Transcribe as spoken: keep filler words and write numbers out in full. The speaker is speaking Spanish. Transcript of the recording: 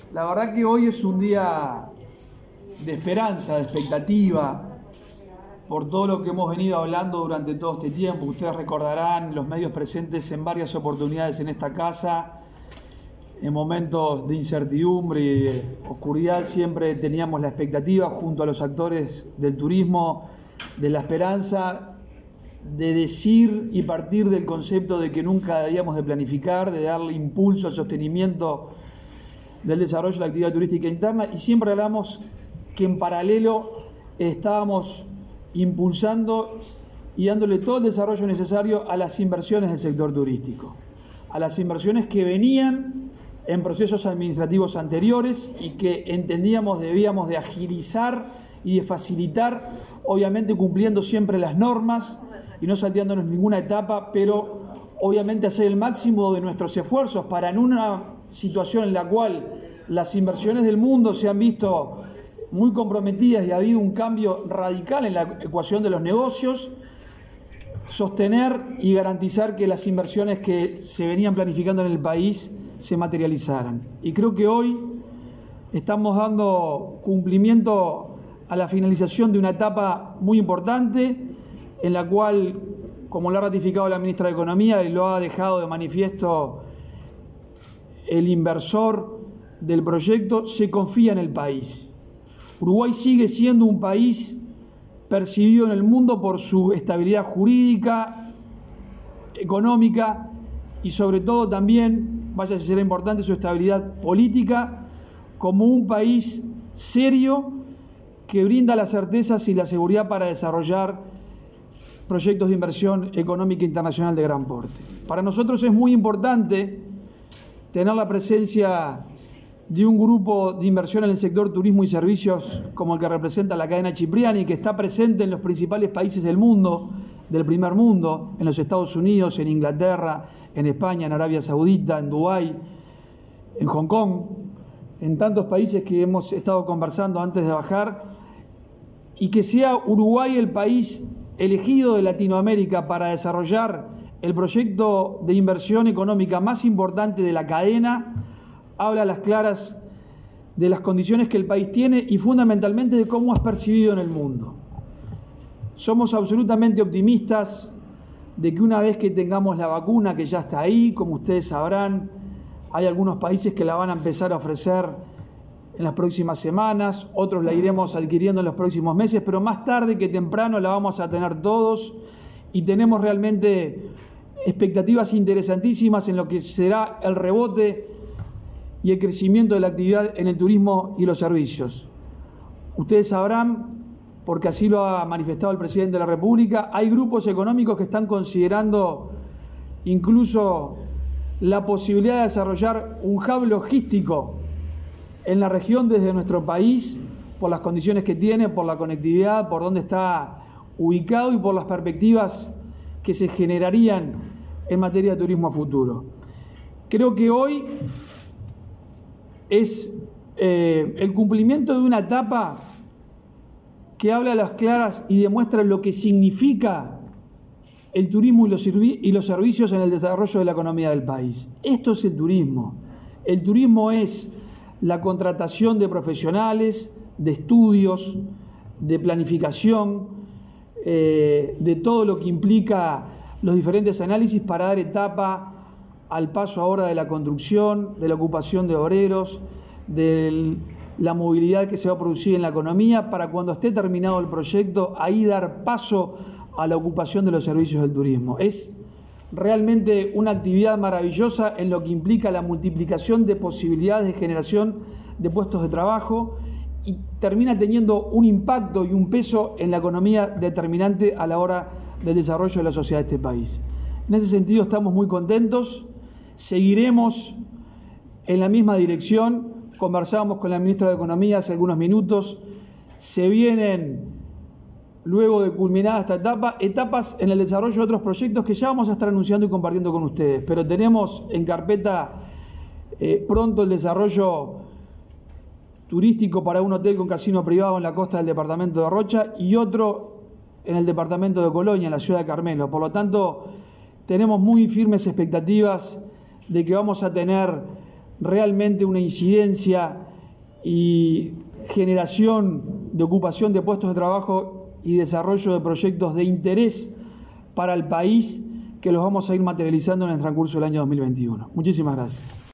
La verdad que hoy es un día de esperanza, de expectativa, por todo lo que hemos venido hablando durante todo este tiempo. Ustedes recordarán los medios presentes en varias oportunidades en esta casa, en momentos de incertidumbre y de oscuridad siempre teníamos la expectativa junto a los actores del turismo, de la esperanza, de decir y partir del concepto de que nunca debíamos de planificar, de darle impulso al sostenimiento del desarrollo de la actividad turística interna, y siempre hablamos que en paralelo estábamos impulsando y dándole todo el desarrollo necesario a las inversiones del sector turístico, a las inversiones que venían en procesos administrativos anteriores y que entendíamos debíamos de agilizar y de facilitar, obviamente cumpliendo siempre las normas y no salteándonos ninguna etapa, pero obviamente hacer el máximo de nuestros esfuerzos para, en una situación en la cual las inversiones del mundo se han visto muy comprometidas y ha habido un cambio radical en la ecuación de los negocios, sostener y garantizar que las inversiones que se venían planificando en el país se materializaran. Y creo que hoy estamos dando cumplimiento a la finalización de una etapa muy importante en la cual, como lo ha ratificado la ministra de Economía y lo ha dejado de manifiesto el inversor del proyecto, se confía en el país. Uruguay sigue siendo un país percibido en el mundo por su estabilidad jurídica, económica y sobre todo también, vaya si será importante, su estabilidad política, como un país serio que brinda las certezas y la seguridad para desarrollar proyectos de inversión económica internacional de gran porte. Para nosotros es muy importante tener la presencia de un grupo de inversión en el sector turismo y servicios como el que representa la cadena Cipriani, que está presente en los principales países del mundo, del primer mundo, en los Estados Unidos, en Inglaterra, en España, en Arabia Saudita, en Dubái, en Hong Kong, en tantos países que hemos estado conversando antes de bajar, y que sea Uruguay el país elegido de Latinoamérica para desarrollar el proyecto de inversión económica más importante de la cadena, habla a las claras de las condiciones que el país tiene y fundamentalmente de cómo es percibido en el mundo. Somos absolutamente optimistas de que una vez que tengamos la vacuna, que ya está ahí, como ustedes sabrán, hay algunos países que la van a empezar a ofrecer en las próximas semanas, otros la iremos adquiriendo en los próximos meses, pero más tarde que temprano la vamos a tener todos y tenemos realmente expectativas interesantísimas en lo que será el rebote y el crecimiento de la actividad en el turismo y los servicios. Ustedes sabrán, porque así lo ha manifestado el presidente de la República, hay grupos económicos que están considerando incluso la posibilidad de desarrollar un hub logístico en la región desde nuestro país, por las condiciones que tiene, por la conectividad, por dónde está ubicado y por las perspectivas que se generarían en materia de turismo a futuro. Creo que hoy es eh, el cumplimiento de una etapa que habla a las claras y demuestra lo que significa el turismo y los, y los servicios en el desarrollo de la economía del país. Esto es el turismo. El turismo es la contratación de profesionales, de estudios, de planificación, eh, de todo lo que implica los diferentes análisis para dar etapa al paso ahora de la construcción, de la ocupación de obreros, de la movilidad que se va a producir en la economía, para cuando esté terminado el proyecto, ahí dar paso a la ocupación de los servicios del turismo. Es realmente una actividad maravillosa en lo que implica la multiplicación de posibilidades de generación de puestos de trabajo y termina teniendo un impacto y un peso en la economía determinante a la hora del desarrollo de la sociedad de este país. En ese sentido estamos muy contentos, seguiremos en la misma dirección. Conversábamos con la ministra de Economía hace algunos minutos, se vienen, luego de culminada esta etapa, etapas en el desarrollo de otros proyectos que ya vamos a estar anunciando y compartiendo con ustedes, pero tenemos en carpeta eh, pronto el desarrollo turístico para un hotel con casino privado en la costa del departamento de Rocha y otro en el departamento de Colonia, en la ciudad de Carmelo. Por lo tanto, tenemos muy firmes expectativas de que vamos a tener realmente una incidencia y generación de ocupación de puestos de trabajo y desarrollo de proyectos de interés para el país que los vamos a ir materializando en el transcurso del año dos mil veintiuno. Muchísimas gracias.